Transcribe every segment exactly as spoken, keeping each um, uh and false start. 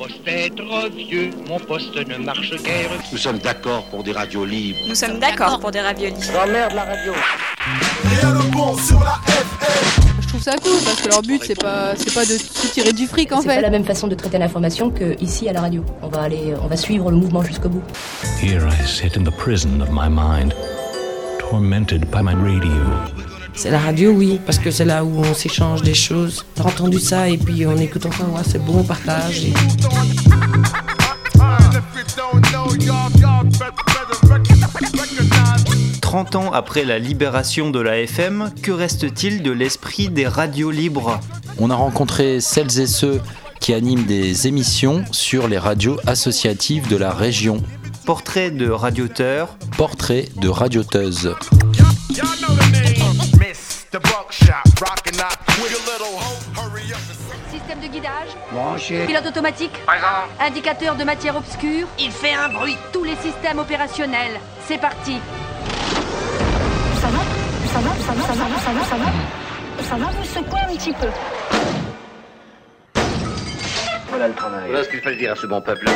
poste être vieux, mon poste ne marche guère. Nous sommes d'accord pour des radios libres. Nous sommes d'accord pour des radios libres. J'emmerde la radio. Rien de bon sur la F M. Je trouve ça cool parce que leur but c'est pas c'est pas de se tirer du fric en c'est fait. C'est pas la même façon de traiter l'information qu'ici à la radio. On va aller, on va suivre le mouvement jusqu'au bout. Here I sit in the prison of my mind, tormented by my radio. C'est la radio, oui, parce que c'est là où on s'échange des choses. T'as entendu ça et puis on écoute enfin, ouais, c'est bon, on partage. Et... trente ans après la libération de la F M, que reste-t-il de l'esprit des radios libres ? On a rencontré celles et ceux qui animent des émissions sur les radios associatives de la région. Portrait de radioteurs. Portrait de radioteuses. Système de guidage. Branché. Pilote automatique. Présent. Indicateur de matière obscure. Il fait un bruit. Tous les systèmes opérationnels. C'est parti. Ça va, ça va, ça va, ça va, ça va, ça va. Ça va vous secouer un petit peu. Voilà le travail. Voilà ce qu'il fallait dire à ce bon peuple.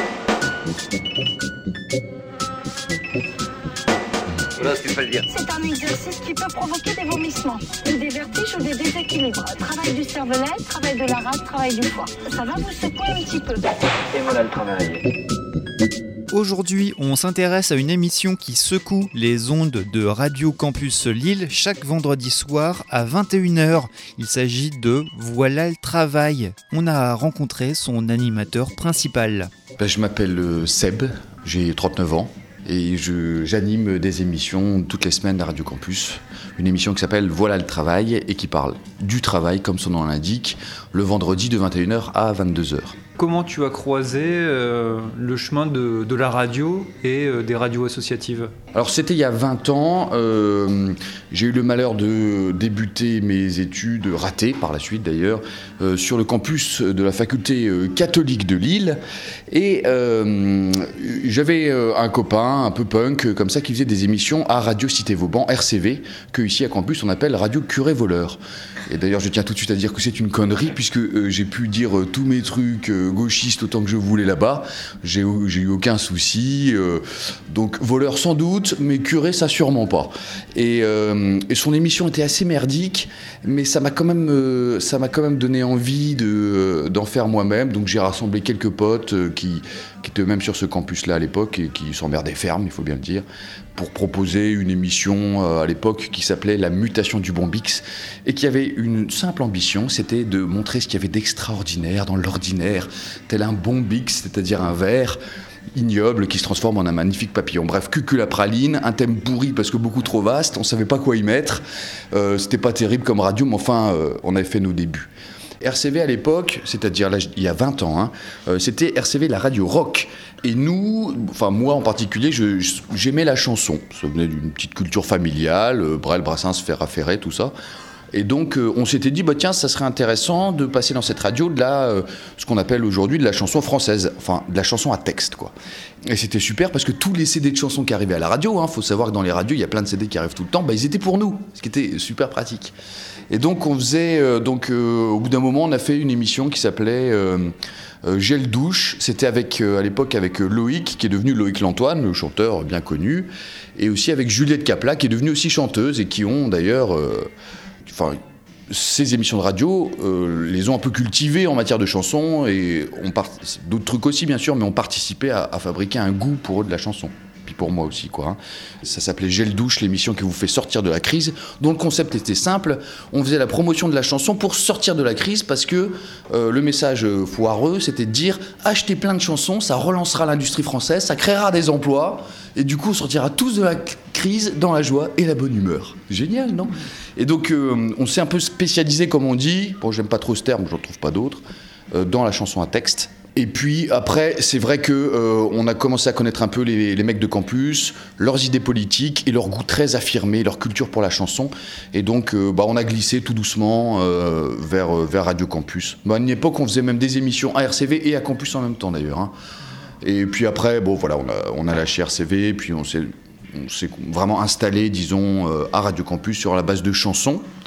Voilà ce qu'il fallait dire. C'est un exercice qui peut provoquer des vomissements, ou des vertiges ou des déséquilibres. Travail du cervelet, travail de la rate, travail du foie. Ça va vous secouer un petit peu. Et voilà le travail. Aujourd'hui, on s'intéresse à une émission qui secoue les ondes de Radio Campus Lille chaque vendredi soir à vingt et une heures. Il s'agit de Voilà le travail. On a rencontré son animateur principal. Ben, je m'appelle Seb, j'ai trente-neuf ans et je, j'anime des émissions toutes les semaines à Radio Campus. Une émission qui s'appelle Voilà le travail et qui parle du travail comme son nom l'indique, le vendredi de vingt et une heures à vingt-deux heures. Comment tu as croisé euh, le chemin de, de la radio et euh, des radios associatives ? Alors c'était il y a vingt ans, euh, j'ai eu le malheur de débuter mes études, ratées par la suite d'ailleurs, euh, sur le campus de la faculté euh, catholique de Lille. Et euh, j'avais euh, un copain un peu punk euh, comme ça qui faisait des émissions à Radio Cité Vauban, R C V, que ici à campus on appelle Radio Curé Voleur. Et d'ailleurs je tiens tout de suite à dire que c'est une connerie puisque euh, j'ai pu dire euh, tous mes trucs euh, gauchistes autant que je voulais là-bas, j'ai, j'ai eu aucun souci, euh, donc voleur sans doute, mais curé ça sûrement pas. Et, euh, et son émission était assez merdique, mais ça m'a quand même, euh, ça m'a quand même donné envie de, euh, d'en faire moi-même, donc j'ai rassemblé quelques potes euh, qui, qui étaient même sur ce campus-là à l'époque et qui s'emmerdaient ferme, il faut bien le dire, pour proposer une émission euh, à l'époque qui s'appelait La mutation du Bombix et qui avait une simple ambition, c'était de montrer ce qu'il y avait d'extraordinaire dans l'ordinaire, tel un Bombix, c'est-à-dire un verre ignoble qui se transforme en un magnifique papillon. Bref, cuculapraline, un thème pourri parce que beaucoup trop vaste, on savait pas quoi y mettre, euh, c'était pas terrible comme radio, mais enfin, euh, on avait fait nos débuts. R C V à l'époque, c'est-à-dire là, il y a vingt ans, hein, euh, c'était R C V la radio rock. Et nous, enfin moi en particulier, je, je, j'aimais la chanson. Ça venait d'une petite culture familiale, euh, Brel, Brassens, Ferrat, Ferret, tout ça. Et donc euh, on s'était dit, bah, tiens, ça serait intéressant de passer dans cette radio de la, euh, ce qu'on appelle aujourd'hui de la chanson française, enfin de la chanson à texte, quoi. Et c'était super parce que tous les C D de chansons qui arrivaient à la radio, hein, faut savoir que dans les radios, il y a plein de C D qui arrivent tout le temps, bah, ils étaient pour nous, ce qui était super pratique. Et donc on faisait, euh, donc euh, au bout d'un moment, on a fait une émission qui s'appelait euh, euh, Gel douche. C'était avec, euh, à l'époque avec euh, Loïc, qui est devenu Loïc Lantoine, le chanteur bien connu, et aussi avec Juliette Capla, qui est devenue aussi chanteuse et qui ont d'ailleurs, euh, enfin, ces émissions de radio euh, les ont un peu cultivées en matière de chansons et on part... d'autres trucs aussi bien sûr, mais ont participé à, à fabriquer un goût pour eux de la chanson. Puis pour moi aussi, quoi. Hein. Ça s'appelait Gel douche, l'émission qui vous fait sortir de la crise, dont le concept était simple. On faisait la promotion de la chanson pour sortir de la crise parce que euh, le message foireux, c'était de dire achetez plein de chansons, ça relancera l'industrie française, ça créera des emplois, et du coup on sortira tous de la crise dans la joie et la bonne humeur. Génial, non ? Et donc euh, on s'est un peu spécialisé, comme on dit, bon j'aime pas trop ce terme, j'en trouve pas d'autres, euh, dans la chanson à texte. Et puis après, c'est vrai que euh, on a commencé à connaître un peu les, les mecs de campus, leurs idées politiques et leur goût très affirmé, leur culture pour la chanson. Et donc, euh, bah, on a glissé tout doucement euh, vers, euh, vers Radio Campus. Bah, à une époque, on faisait même des émissions à R C V et à Campus en même temps d'ailleurs. Hein. Et puis après, bon voilà, on a, on a lâché R C V, puis on s'est, on s'est vraiment installé, disons, euh, à Radio Campus sur la base de chansons.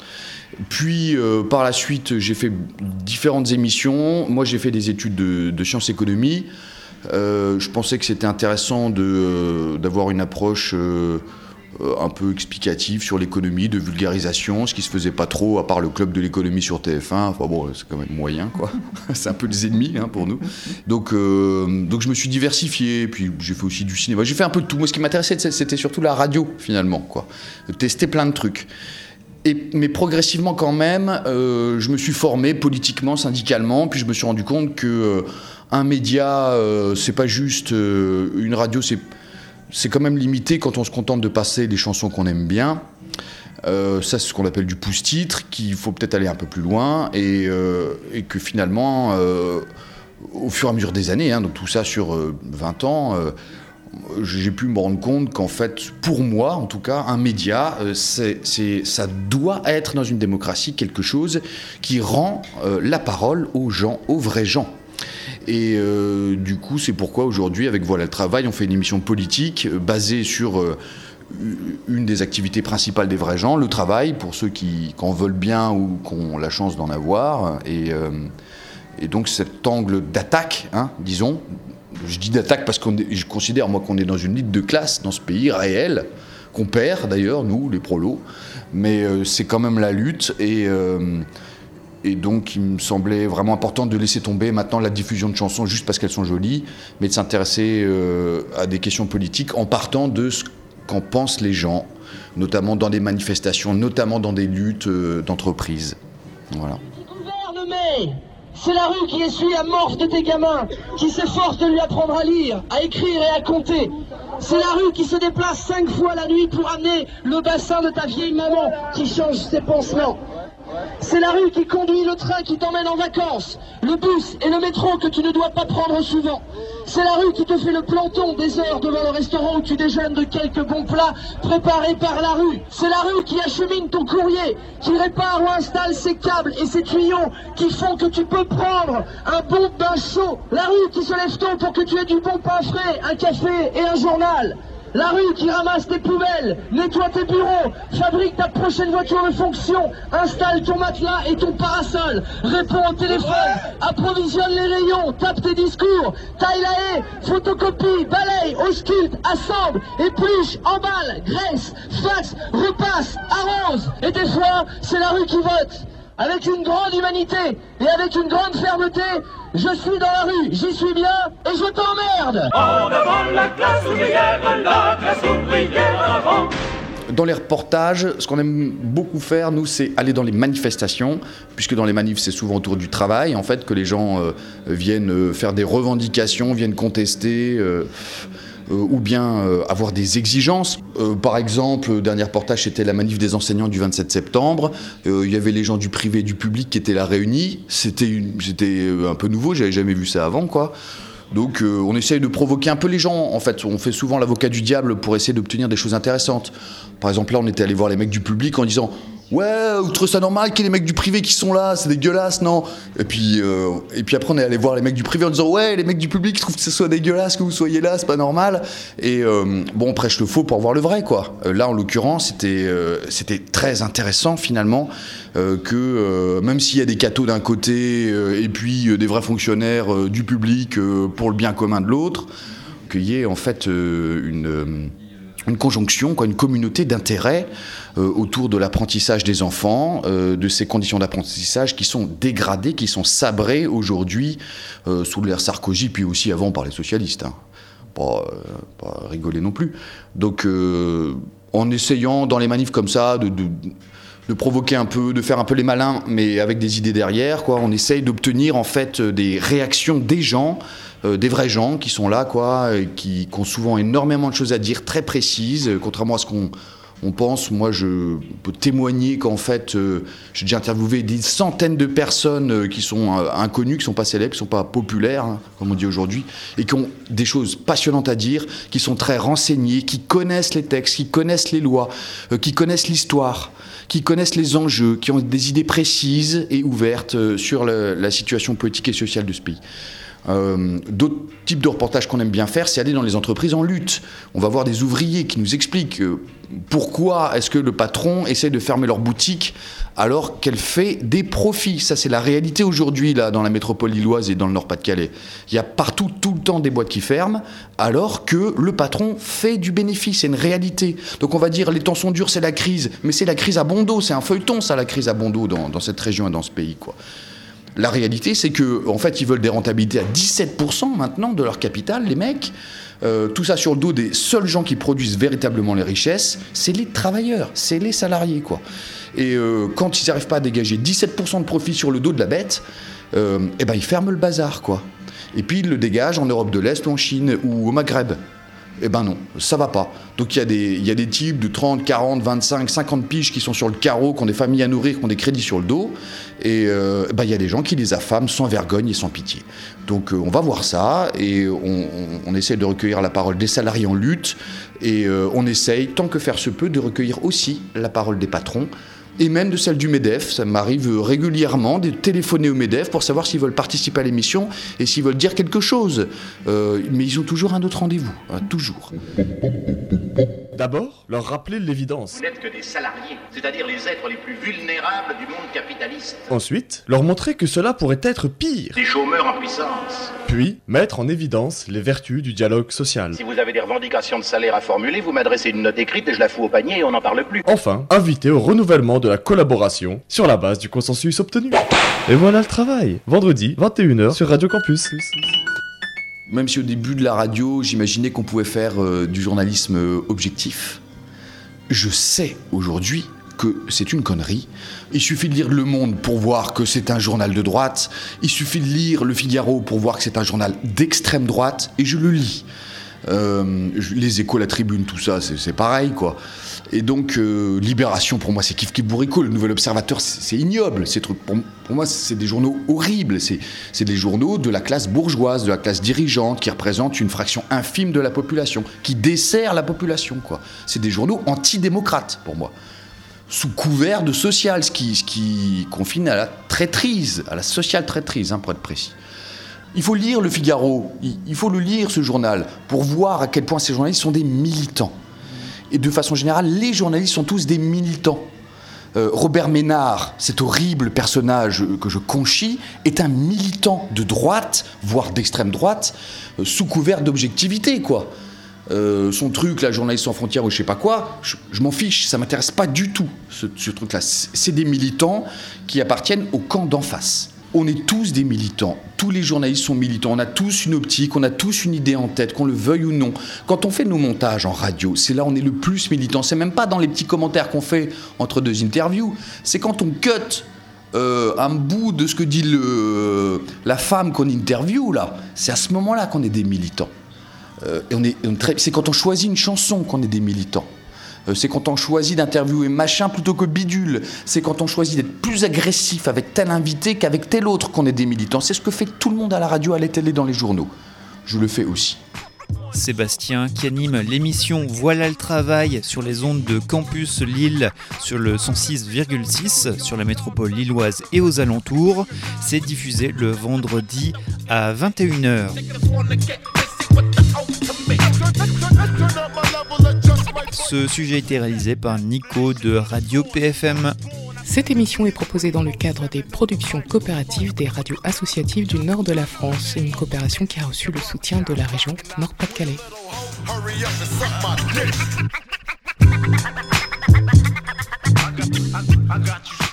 Puis euh, par la suite, j'ai fait différentes émissions. Moi, j'ai fait des études de, de sciences économie. Euh, je pensais que c'était intéressant de, euh, d'avoir une approche euh, un peu explicative sur l'économie, de vulgarisation, ce qui se faisait pas trop, à part le club de l'économie sur T F un. Enfin bon, c'est quand même moyen, quoi. C'est un peu des ennemis, hein, pour nous. Donc, euh, donc je me suis diversifié, puis j'ai fait aussi du cinéma. J'ai fait un peu de tout. Moi, ce qui m'intéressait, c'était surtout la radio, finalement, quoi. Tester plein de trucs. Et, mais progressivement, quand même, euh, je me suis formé politiquement, syndicalement, puis je me suis rendu compte que euh, un média, euh, c'est pas juste euh, une radio, c'est c'est quand même limité quand on se contente de passer des chansons qu'on aime bien. Euh, ça, c'est ce qu'on appelle du pouce-titre, qu'il faut peut-être aller un peu plus loin, et, euh, et que finalement, euh, au fur et à mesure des années, hein, donc tout ça sur euh, vingt ans, euh, j'ai pu me rendre compte qu'en fait, pour moi, en tout cas, un média, euh, c'est, c'est, ça doit être dans une démocratie quelque chose qui rend euh, la parole aux gens, aux vrais gens. Et euh, du coup, c'est pourquoi aujourd'hui, avec Voilà le Travail, on fait une émission politique euh, basée sur euh, une des activités principales des vrais gens, le travail, pour ceux qui, qui en veulent bien ou qui ont la chance d'en avoir. Et, euh, et donc cet angle d'attaque, hein, disons, je dis d'attaque parce que je considère, moi, qu'on est dans une lutte de classe dans ce pays réel, qu'on perd d'ailleurs, nous, les prolos, mais euh, c'est quand même la lutte. Et... Euh, Et donc, il me semblait vraiment important de laisser tomber maintenant la diffusion de chansons juste parce qu'elles sont jolies, mais de s'intéresser euh, à des questions politiques en partant de ce qu'en pensent les gens, notamment dans des manifestations, notamment dans des luttes euh, d'entreprise. Voilà. C'est la rue qui essuie la morse de tes gamins, qui s'efforce de lui apprendre à lire, à écrire et à compter. C'est la rue qui se déplace cinq fois la nuit pour amener le bassin de ta vieille maman qui change ses pansements. C'est la rue qui conduit le train qui t'emmène en vacances, le bus et le métro que tu ne dois pas prendre souvent. C'est la rue qui te fait le planton des heures devant le restaurant où tu déjeunes de quelques bons plats préparés par la rue. C'est la rue qui achemine ton courrier, qui répare ou installe ses câbles et ses tuyaux qui font que tu peux prendre un bon bain chaud. La rue qui se lève tôt pour que tu aies du bon pain frais, un café et un journal. La rue qui ramasse tes poubelles, nettoie tes bureaux, fabrique ta prochaine voiture de fonction, installe ton matelas et ton parasol, répond au téléphone, approvisionne les rayons, tape tes discours, taille la haie, photocopie, balaye, ausculte, assemble, épluche, emballe, graisse, faxe, repasse, arrose. Et des fois, c'est la rue qui vote. Avec une grande humanité et avec une grande fermeté, je suis dans la rue, j'y suis bien et je t'emmerde. En avant la classe ouvrière, la classe ouvrière avant. Dans les reportages, ce qu'on aime beaucoup faire, nous, c'est aller dans les manifestations, puisque dans les manifs, c'est souvent autour du travail, en fait, que les gens euh, viennent euh, faire des revendications, viennent contester... Euh, Euh, ou bien euh, avoir des exigences. Euh, par exemple, le dernier reportage, c'était la manif des enseignants du vingt-sept septembre. Euh, il y avait les gens du privé et du public qui étaient là réunis. C'était, une, c'était un peu nouveau, j'avais jamais vu ça avant, quoi. Donc euh, on essaye de provoquer un peu les gens. En fait, on fait souvent l'avocat du diable pour essayer d'obtenir des choses intéressantes. Par exemple, là, on était allé voir les mecs du public en disant... Ouais, vous trouvez ça normal qu'il y ait les mecs du privé qui sont là, c'est dégueulasse, non? Et puis, euh, et puis après, on est allé voir les mecs du privé en disant ouais, les mecs du public trouvent que ce soit dégueulasse que vous soyez là, c'est pas normal. Et euh, bon, on prêche le faux pour voir le vrai, quoi. Euh, là, en l'occurrence, c'était, euh, c'était très intéressant finalement euh, que euh, même s'il y a des cathos d'un côté euh, et puis euh, des vrais fonctionnaires euh, du public euh, pour le bien commun de l'autre, qu'il y ait en fait euh, une. Euh, une conjonction, quoi, une communauté d'intérêts euh, autour de l'apprentissage des enfants, euh, de ces conditions d'apprentissage qui sont dégradées, qui sont sabrées aujourd'hui euh, sous l'ère Sarkozy, puis aussi avant par les socialistes. Hein. Pas, euh, pas rigoler non plus. Donc, euh, en essayant dans les manifs comme ça de, de, de provoquer un peu, de faire un peu les malins, mais avec des idées derrière, quoi, on essaye d'obtenir en fait des réactions des gens. Euh, des vrais gens qui sont là, quoi, et qui, qui ont souvent énormément de choses à dire, très précises, euh, contrairement à ce qu'on on pense. Moi, je peux témoigner qu'en fait, euh, j'ai déjà interviewé des centaines de personnes euh, qui sont euh, inconnues, qui sont pas célèbres, qui sont pas populaires, hein, comme on dit aujourd'hui, et qui ont des choses passionnantes à dire, qui sont très renseignées, qui connaissent les textes, qui connaissent les lois, euh, qui connaissent l'histoire, qui connaissent les enjeux, qui ont des idées précises et ouvertes euh, sur le, la situation politique et sociale de ce pays. Euh, d'autres types de reportages qu'on aime bien faire, c'est aller dans les entreprises en lutte. On va voir des ouvriers qui nous expliquent euh, pourquoi est-ce que le patron essaie de fermer leur boutique alors qu'elle fait des profits. Ça, c'est la réalité aujourd'hui là, dans la métropole lilloise et dans le Nord-Pas-de-Calais. Il y a partout, tout le temps, des boîtes qui ferment alors que le patron fait du bénéfice. C'est une réalité. Donc on va dire les temps sont durs, c'est la crise. Mais c'est la crise à bon dos. C'est un feuilleton, ça, la crise à bon dos dans, dans cette région et dans ce pays, quoi. La réalité, c'est que, en fait, ils veulent des rentabilités à dix-sept pour cent maintenant de leur capital, les mecs. Euh, tout ça sur le dos des seuls gens qui produisent véritablement les richesses, c'est les travailleurs, c'est les salariés, quoi. Et euh, quand ils n'arrivent pas à dégager dix-sept pour cent de profit sur le dos de la bête, euh, eh ben, ils ferment le bazar, quoi. Et puis ils le dégagent en Europe de l'Est ou en Chine ou au Maghreb. Eh ben non, ça va pas. Donc il y a des, il y a des types de trente, quarante, vingt-cinq, cinquante piges qui sont sur le carreau, qui ont des familles à nourrir, qui ont des crédits sur le dos. Et euh, ben, il y a des gens qui les affament sans vergogne et sans pitié. Donc euh, on va voir ça et on, on, on essaie de recueillir la parole des salariés en lutte. Et euh, on essaye, tant que faire se peut, de recueillir aussi la parole des patrons. Et même de celle du MEDEF. Ça m'arrive régulièrement de téléphoner au MEDEF pour savoir s'ils veulent participer à l'émission et s'ils veulent dire quelque chose. Euh, mais ils ont toujours un autre rendez-vous, hein, toujours. D'abord, leur rappeler l'évidence. Vous n'êtes que des salariés, c'est-à-dire les êtres les plus vulnérables du monde capitaliste. Ensuite, leur montrer que cela pourrait être pire. Des chômeurs en puissance. Puis, mettre en évidence les vertus du dialogue social. Si vous avez des revendications de salaire à formuler, vous m'adressez une note écrite et je la fous au panier et on n'en parle plus. Enfin, inviter au renouvellement de la collaboration sur la base du consensus obtenu. Et voilà le travail. Vendredi, vingt et une heures sur Radio Campus. Même si au début de la radio, j'imaginais qu'on pouvait faire euh, du journalisme euh, objectif, je sais aujourd'hui que c'est une connerie. Il suffit de lire Le Monde pour voir que c'est un journal de droite. Il suffit de lire Le Figaro pour voir que c'est un journal d'extrême droite. Et je le lis. Euh, les Échos, la Tribune, tout ça, c'est, c'est pareil, quoi. Et donc, euh, Libération, pour moi, c'est kiff kiff bourricot. Le Nouvel Observateur, c'est, c'est ignoble. Ces trucs, pour, pour moi, c'est des journaux horribles. C'est, c'est des journaux de la classe bourgeoise, de la classe dirigeante, qui représentent une fraction infime de la population, qui dessert la population, quoi. C'est des journaux antidémocrates, pour moi. Sous couvert de social, ce qui, ce qui confine à la traîtrise, à la sociale traîtrise, hein, pour être précis. Il faut lire Le Figaro, il, il faut le lire, ce journal, pour voir à quel point ces journalistes sont des militants. Et de façon générale, les journalistes sont tous des militants. Euh, Robert Ménard, cet horrible personnage que je conchis, est un militant de droite, voire d'extrême droite, euh, sous couvert d'objectivité, quoi. Euh, son truc, la journaliste sans frontières ou je sais pas quoi, je, je m'en fiche, ça m'intéresse pas du tout, ce, ce truc-là. C'est des militants qui appartiennent au camp d'en face. On est tous des militants, tous les journalistes sont militants, on a tous une optique, on a tous une idée en tête, qu'on le veuille ou non. Quand on fait nos montages en radio, c'est là où on est le plus militant, c'est même pas dans les petits commentaires qu'on fait entre deux interviews, c'est quand on cut euh, un bout de ce que dit le, la femme qu'on interviewe, là, c'est à ce moment-là qu'on est des militants. Euh, et on est, on est très, c'est quand on choisit une chanson qu'on est des militants. C'est quand on choisit d'interviewer machin plutôt que bidule. C'est quand on choisit d'être plus agressif avec tel invité qu'avec tel autre qu'on est des militants. C'est ce que fait tout le monde à la radio, à la télé, dans les journaux. Je le fais aussi. Sébastien qui anime l'émission Voilà le travail sur les ondes de Campus Lille sur le cent six virgule six sur la métropole lilloise et aux alentours. C'est diffusé le vendredi à vingt et une heures. Ce sujet a été réalisé par Nico de Radio P F M. Cette émission est proposée dans le cadre des productions coopératives des radios associatives du nord de la France, une coopération qui a reçu le soutien de la région Nord-Pas-de-Calais. I got you.